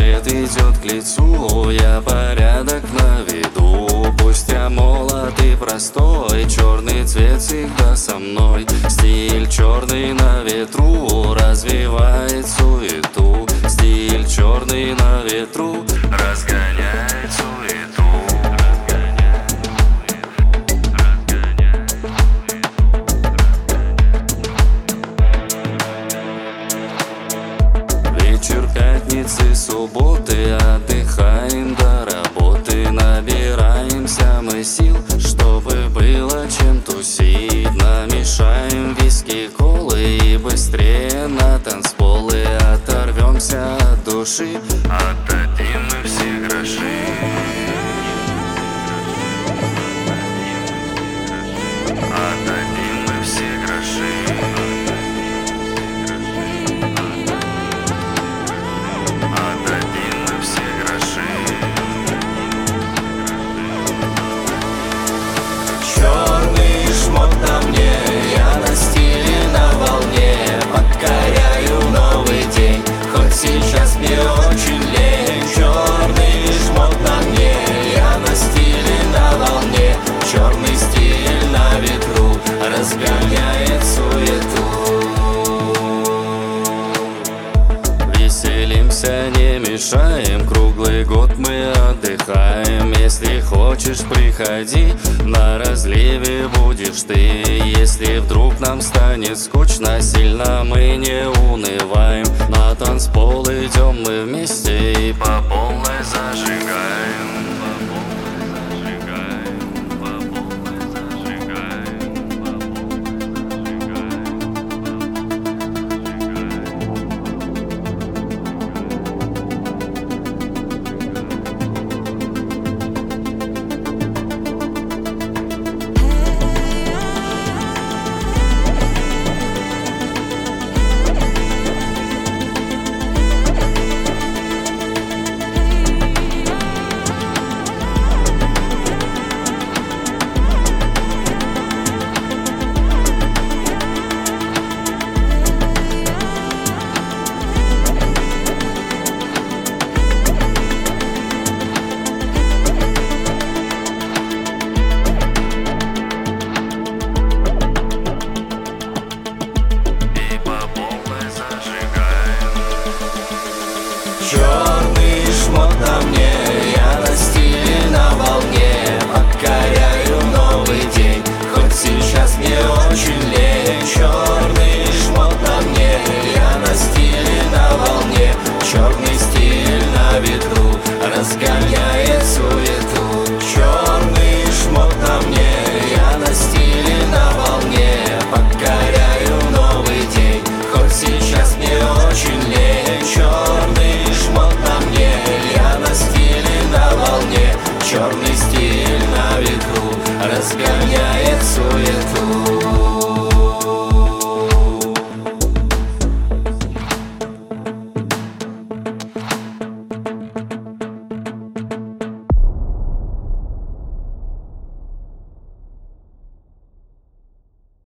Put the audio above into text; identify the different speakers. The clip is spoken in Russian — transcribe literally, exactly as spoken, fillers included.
Speaker 1: Рассвет идет к лицу, я порядок наведу. Пусть я молод и простой, черный цвет всегда со мной. Стиль черный на ветру развивает суету. Стиль черный на ветру разгоняет суету. Вечер пятницы, субботы, отдыхаем до работы. Набираемся мы сил, чтобы было чем тусить. Намешаем виски, колы и быстрее на танцполы. Оторвемся от души, отдадим мы все гроши. Отдадим мы все гроши. Отдадим мы все гроши.
Speaker 2: Черный шмот на мне, я на стиле, на волне. Покоряю новый день, хоть сейчас мне очень лень. Черный шмот на мне, я на стиле, на волне. Черный стиль на ветру разгоняет суету.
Speaker 1: Веселимся, не мешаем, круглый год мы отдыхаем. Если хочешь, приходи, на разливе будешь ты. Если вдруг нам станет скучно, сильно мы не унываем. На танцпол идем мы вместе и по полной зажигаем.
Speaker 2: Черный шмот на мне,